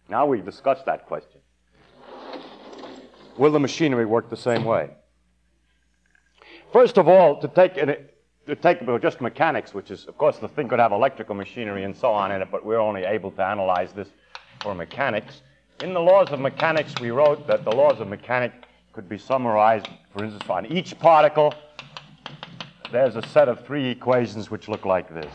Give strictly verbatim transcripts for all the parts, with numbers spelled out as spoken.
Now we've discussed that question. Will the machinery work the same way? First of all, to take, an, to take just mechanics, which is, of course, the thing could have electrical machinery and so on in it, but we're only able to analyze this for mechanics. In the laws of mechanics, we wrote that the laws of mechanics could be summarized, for instance, on each particle. There's a set of three equations which look like this.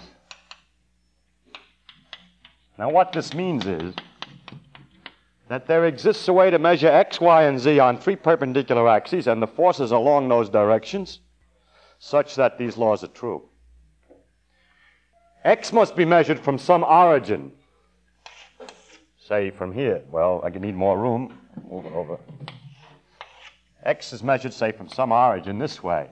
Now, what this means is that there exists a way to measure x, y, and z on three perpendicular axes and the forces along those directions such that these laws are true. X must be measured from some origin. Say from here. Well, I need more room. Move it over. X is measured, say, from some origin this way.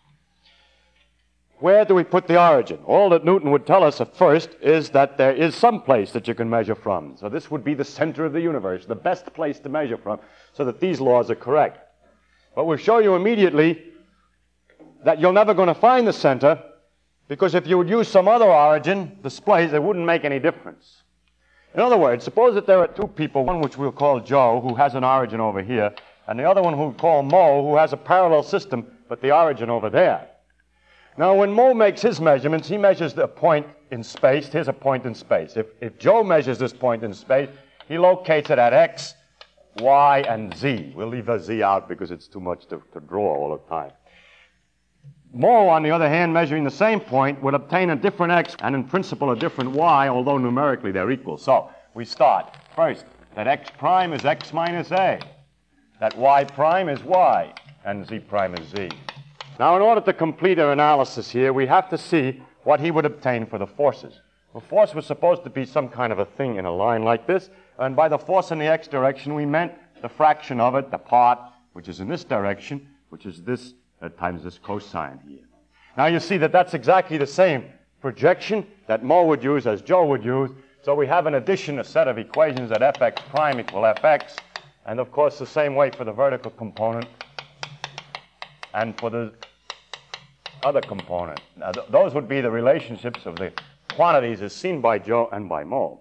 Where do we put the origin? All that Newton would tell us at first is that there is some place that you can measure from. So this would be the center of the universe, the best place to measure from, so that these laws are correct. But we'll show you immediately that you're never going to find the center, because if you would use some other origin, displays, it wouldn't make any difference. In other words, suppose that there are two people, one which we'll call Joe, who has an origin over here, and the other one who we'll call Mo, who has a parallel system, but the origin over there. Now, when Mo makes his measurements, he measures the point in space. Here's a point in space. If, if Joe measures this point in space, he locates it at x, y, and z. We'll leave the z out because it's too much to, to draw all the time. Mo, on the other hand, measuring the same point, would obtain a different x and, in principle, a different y, although numerically they're equal. So, we start. First, that x prime is x minus a. That y prime is y, and z prime is z. Now, in order to complete our analysis here, we have to see what he would obtain for the forces. The force was supposed to be some kind of a thing in a line like this, and by the force in the x direction, we meant the fraction of it, the part, which is in this direction, which is this uh, times this cosine here. Now, you see that that's exactly the same projection that Mo would use as Joe would use, so we have in addition a set of equations that fx prime equal fx, and of course the same way for the vertical component and for the other component. Now, th those would be the relationships of the quantities as seen by Joe and by Mo.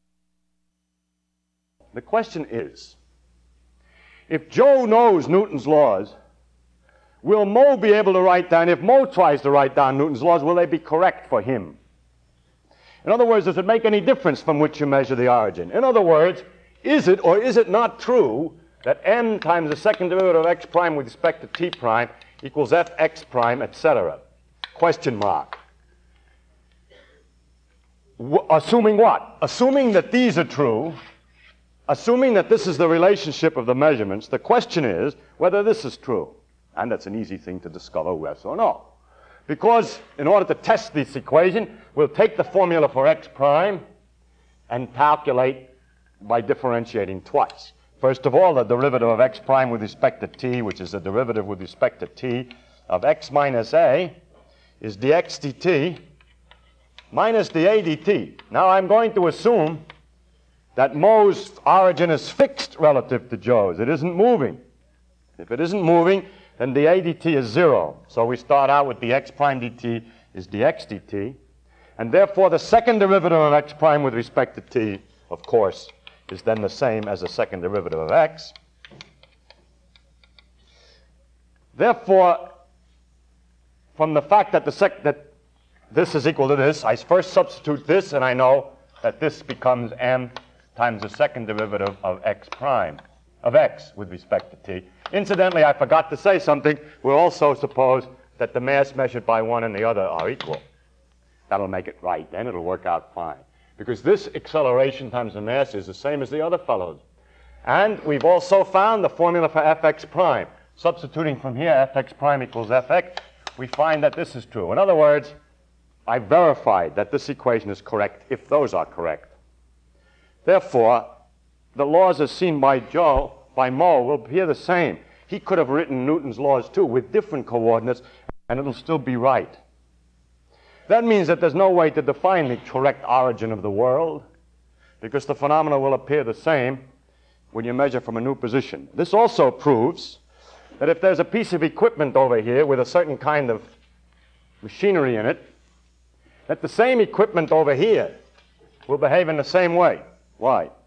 The question is, if Joe knows Newton's laws, will Mo be able to write down, if Mo tries to write down Newton's laws, will they be correct for him? In other words, does it make any difference from which you measure the origin? In other words, is it or is it not true that m times the second derivative of x prime with respect to t prime equals fx prime, et cetera? Question mark. W- assuming what? Assuming that these are true, assuming that this is the relationship of the measurements, the question is whether this is true. And that's an easy thing to discover, yes or no. Because in order to test this equation, we'll take the formula for x prime and calculate by differentiating twice. First of all, the derivative of x prime with respect to t, which is the derivative with respect to t of x minus a, is dx dt minus dA dt. Now, I'm going to assume that Mo's origin is fixed relative to Joe's. It isn't moving. If it isn't moving, then dA dt is zero. So we start out with dx prime dt is dx dt. And therefore, the second derivative of x prime with respect to t, of course, is then the same as the second derivative of x. Therefore, from the fact that, the sec that this is equal to this, I first substitute this, and I know that this becomes m times the second derivative of x prime, of x with respect to t. Incidentally, I forgot to say something. We'll also suppose that the mass measured by one and the other are equal. That'll make it right. Then it'll work out fine. Because this acceleration times the mass is the same as the other fellows. And we've also found the formula for fx prime. Substituting from here, fx prime equals fx, we find that this is true. In other words, I verified that this equation is correct if those are correct. Therefore, the laws as seen by Joe, by Mo, will appear the same. He could have written Newton's laws too with different coordinates, and it'll still be right. That means that there's no way to define the correct origin of the world, because the phenomena will appear the same when you measure from a new position. This also proves that if there's a piece of equipment over here with a certain kind of machinery in it, that the same equipment over here will behave in the same way. Why?